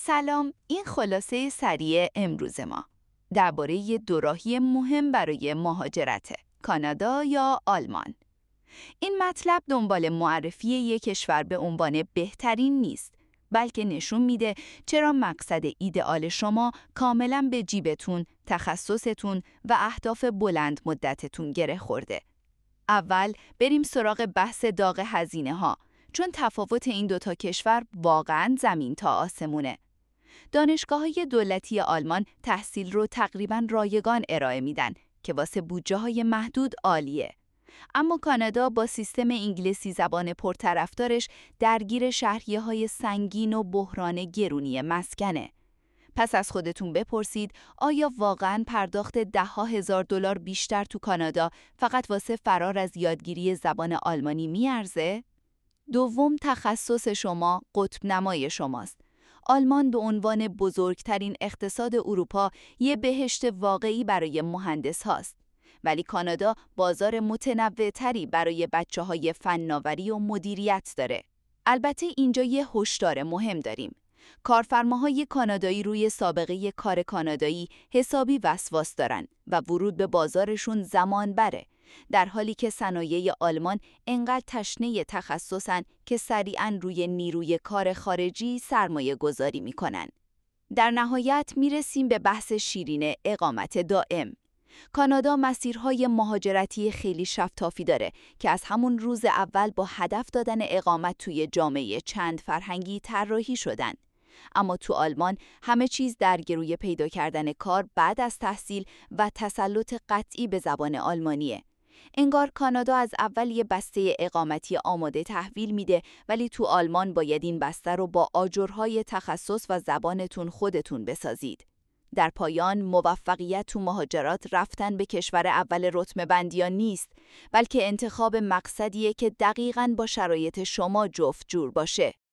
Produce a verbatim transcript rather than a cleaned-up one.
سلام، این خلاصه سریع امروز ما درباره یه دوراهی مهم برای مهاجرت کانادا یا آلمان. این مطلب دنبال معرفی یک کشور به عنوان بهترین نیست، بلکه نشون میده چرا مقصد ایدئال شما کاملا به جیبتون، تخصصتون و اهداف بلند مدتتون گره خورده. اول بریم سراغ بحث داغ هزینه ها، چون تفاوت این دوتا کشور واقعاً زمین تا آسمونه. دانشگاه‌های دولتی آلمان تحصیل رو تقریباً رایگان ارائه میدن که واسه بودجه‌های محدود عالیه. اما کانادا با سیستم انگلیسی زبان پرطرفدارش درگیر شهریه‌های سنگین و بحران گرونی مسکنه. پس از خودتون بپرسید آیا واقعاً پرداخت ده ها هزار دلار بیشتر تو کانادا فقط واسه فرار از یادگیری زبان آلمانی میارزه؟ دوم، تخصص شما قطب نمای شماست. آلمان به عنوان بزرگترین اقتصاد اروپا یه بهشت واقعی برای مهندس هاست. ولی کانادا بازار متنوع‌تری برای بچه‌های فناوری و مدیریت داره. البته اینجا یه هشدار مهم داریم. کارفرماهای کانادایی روی سابقه کار کانادایی حسابی وسواس دارن و ورود به بازارشون زمان بره، در حالی که صنایع آلمان انقدر تشنه تخصصن که سریعاً روی نیروی کار خارجی سرمایه گذاری میکنن. در نهایت میرسیم به بحث شیرین اقامت دائم. کانادا مسیرهای مهاجرتی خیلی شفافی داره که از همون روز اول با هدف دادن اقامت توی جامعه چند فرهنگی طراحی شدن. اما تو آلمان همه چیز در گروی پیدا کردن کار بعد از تحصیل و تسلط قطعی به زبان آلمانیه. انگار کانادا از اول یه بسته اقامتی آماده تحویل میده، ولی تو آلمان باید این بسته رو با آجرهای تخصص و زبانتون خودتون بسازید. در پایان، موفقیت تو مهاجرات رفتن به کشور اول رتبه بندی نیست، بلکه انتخاب مقصدیه که دقیقاً با شرایط شما جفت جور باشه.